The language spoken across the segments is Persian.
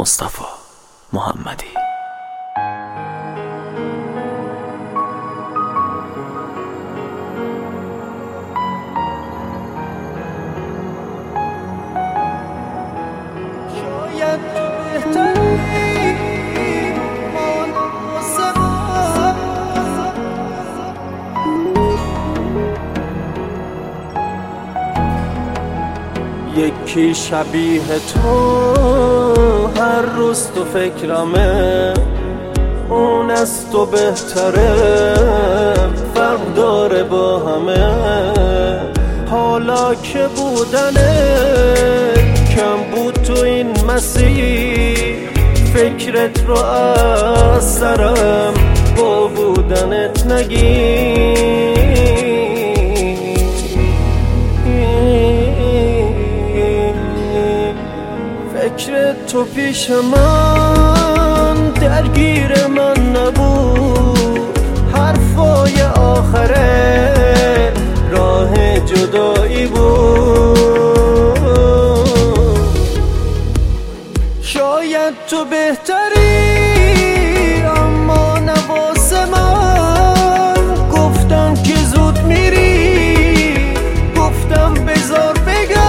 مصطفی محمدی. شاید تو بهتری یکی شبیه تو هر روز تو فکرمه، اون از تو بهتره، فرق داره با همه. حالا که بودنه کم بود تو این مسیر، فکرت رو از سرم با بودنت نگیر. فکر تو پیش من درگیر من نبود، حرفای آخره راه جدایی بود. شاید تو بهتری اما نواسه من، گفتم که زود میری، گفتم بذار بگم.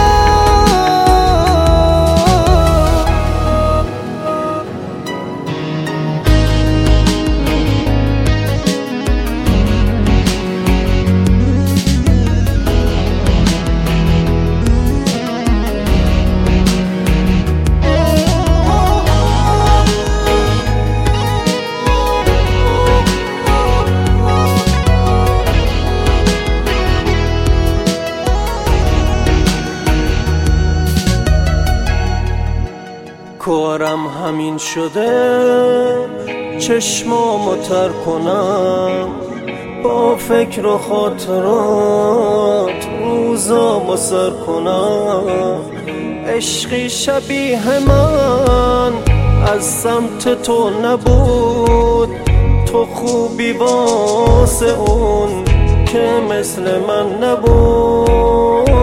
کارم همین شده چشمامو تر کنم، با فکر و خاطرات روزامو سر کنم. عشقی شبیه من از سمت تو نبود، تو خوبی واسه اون که مثل من نبود.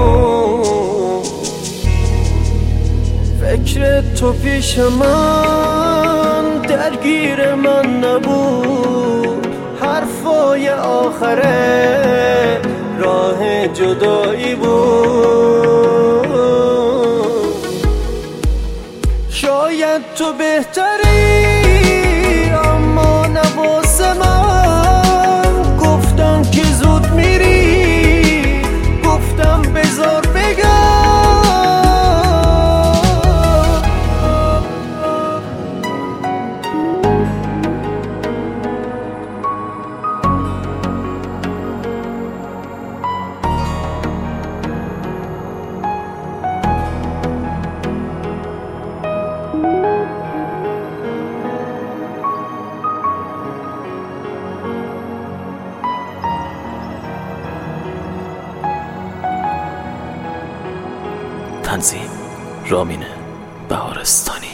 فکر تو پیش من درگیر من نبود، حرفای آخره راه جدایی بود. شاید تو بهتری اما نواسه من، گفتم که زود میری، گفتم بذار بگم. تنظیم رامین بهارستانی.